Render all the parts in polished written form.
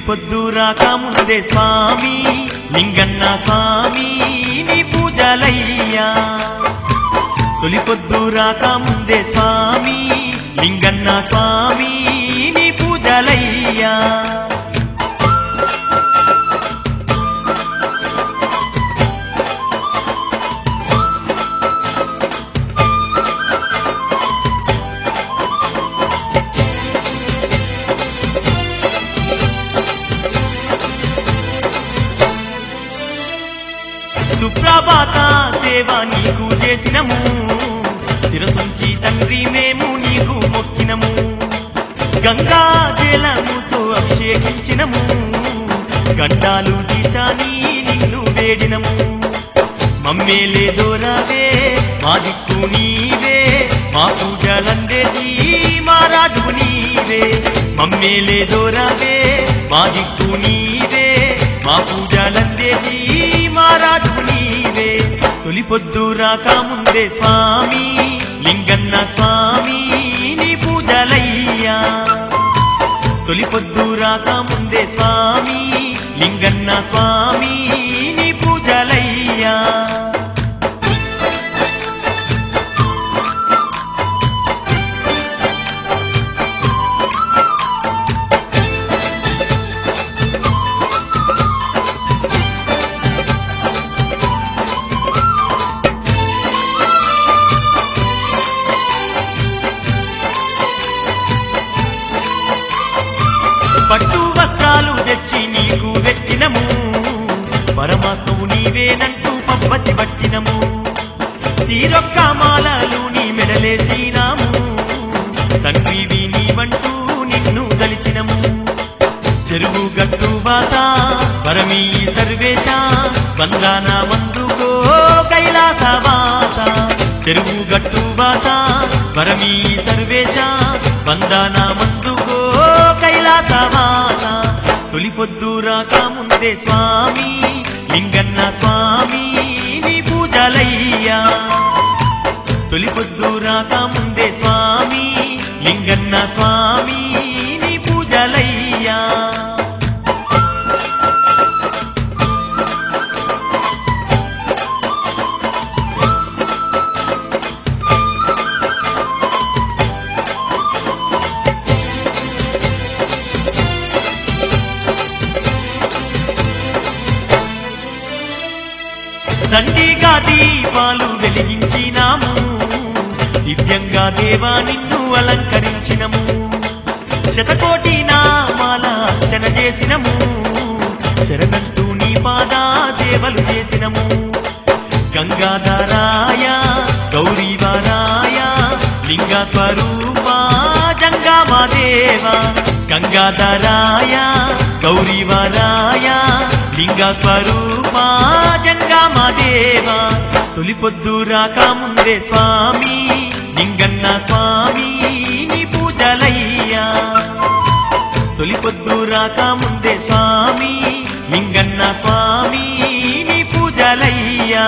పొద్దు రాక ముందే స్వామి లింగన్న స్వామి నీ పూజలయ్యా తొలి పొద్దు రాక ముందే స్వామి లింగన్న స్వామి నీ పూజలయ్యా సుప్రభాత సేవ నీకు చేసినము శిరసుంచి తండ్రి మేము నీకు మొక్కినము గంగా జలముతో అభిషేకించినము గడ్డాలు తీసాని నిన్ను వేడినము మమ్మేలే దోరావే మా దిక్కు నీవే మా పూజలందేది మా రాజు నీవే మమ్మేలే దోరావే మా దిక్కు నీవే మా పూజలందేది మా రాజు నీవే తొలి పొద్దు రాక ముందే స్వామి లింగన్న స్వామి నీ పూజలయ్యా తొలి పొద్దు రాక ముందే స్వామి లింగన్న స్వామి నీ పూజలయ్యా పట్టు వస్త్రాలు తెచ్చి నీకు వెట్టినము పరమాత్మవు నీవేనంటూ పబ్బతి పట్టినము తీరొక్క మాలలు నీ మెడలేసినాము తండ్రివి నీవంటూ నిన్ను దలిచినము చెరువు గట్టు వాస పరమీ సర్వేశ వందన మందుకో కైలాస వాస చెరువు గట్టు వాస పరమీ సర్వేశ వందన మందుకో కైలాస వాస తొలి పొద్దు రాక ముందే స్వామి లింగన్న స్వామి నీ పూజలయ్యా తొలి పొద్దు రాక ముందే స్వామి లింగన్న స్వామి నీ పూజలయ్యా దండిగా దీపాలు వెలిగించినాము దివ్యంగా దేవా నిన్ను అలంకరించినము శతకోటి నామాల అర్చన చేసినము శరణంటూ నీ పాదా సేవలు చేసినము గంగాధరాయ గౌరీవరాయ లింగ స్వరూప జంగమదేవ గంగాధరాయ గౌరీవరాయ లింగ స్వరూప జంగమదేవ తొలి పొద్దు రాక ముందే స్వామి లింగన్న స్వామి నీ పూజలయ్యా తొలి పొద్దు రాక ముందే స్వామి లింగన్న స్వామి నీ పూజలయ్యా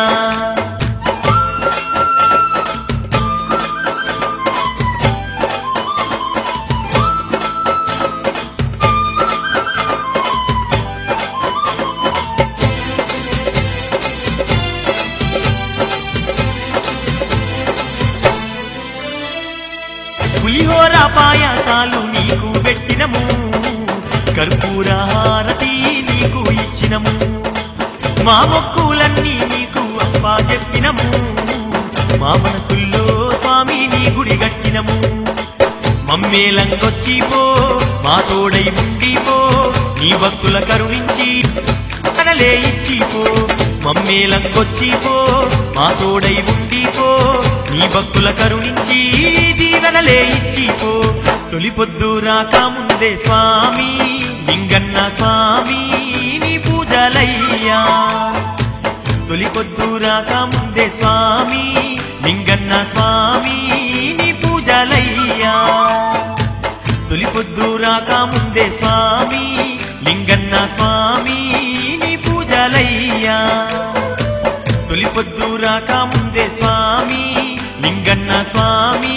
పులిహోర పాయసాలు నీకు పెట్టినము కర్పూర హారతి నీకు ఇచ్చినము మా మొక్కులన్నీ నీకు అప్పా చెప్పినము మా మనసుల్లో స్వామి నీ గుడి కట్టినము మమ్మేలంగొచ్చిపో మా తోడై ఉండిపో నీ భక్తుల కరుణించి కనలే ఇచ్చిపో మమ్మేలంగొచ్చిపో మా తోడై ఉండిపో నీ భక్తుల కరుణించి దీవెనలే ఇచ్చిపో తొలి పొద్దు రాక ముందే స్వామి లింగన్న స్వామి నీ పూజలయ్యా తొలి పొద్దు రాక ముందే స్వామి లింగన్న స్వామి నీ పూజలయ్యా తొలి పొద్దు రాక ముందే స్వామి లింగన్న స్వామి నీ పూజలయ్యా తొలి పొద్దు రాక ముందే స్వామి లింగన్న స్వామి